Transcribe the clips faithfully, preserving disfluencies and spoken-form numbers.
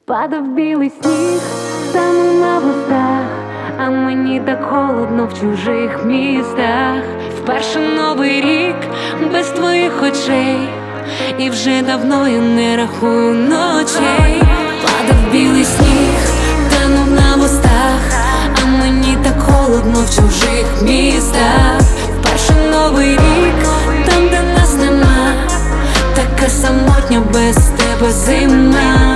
Падав білий сніг, танув на вустах, а мені так холодно в чужих містах. Вперше новий рік без твоїх очей, і вже давно я не рахую ночей. Падав білий сніг, танув на вустах, а мені так холодно в чужих містах. Вперше новий рік, там де нас нема, така самотня без тебе зима.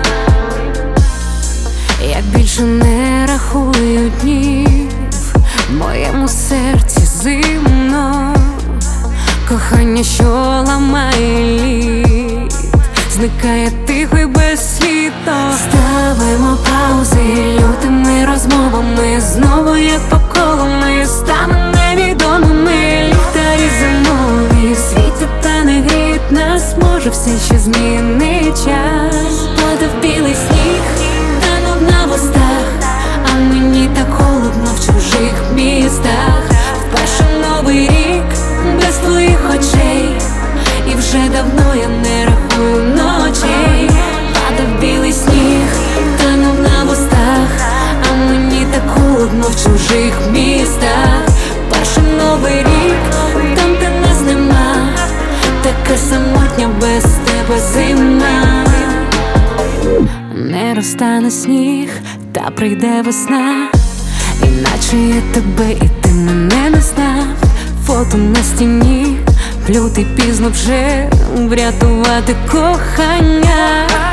Я більше не рахую днів, в моєму серці зимно. Кохання, що ламає лід, зникає тихо й безслідно. Ставимо паузи лютими розмовами, знову як по колу ми станемо невідомими. Ліхтарі зимові світять та не гріють нас, може все ще змінить час. Падав білий сніг, танув на вустах, а мені так холодно в чужих містах. Вперше новий рік без твоїх очей, і вже давно я не рахую ночей. Падав білий сніг, танув на вустах, а мені так холодно в чужих містах. Вперше новий рік, там де нас нема, така самотня без тебе зима. Не розтане сніг, та прийде весна, іначе я тебе і ти мене не знав. Фото на стіні, в лютий пізно вже врятувати кохання.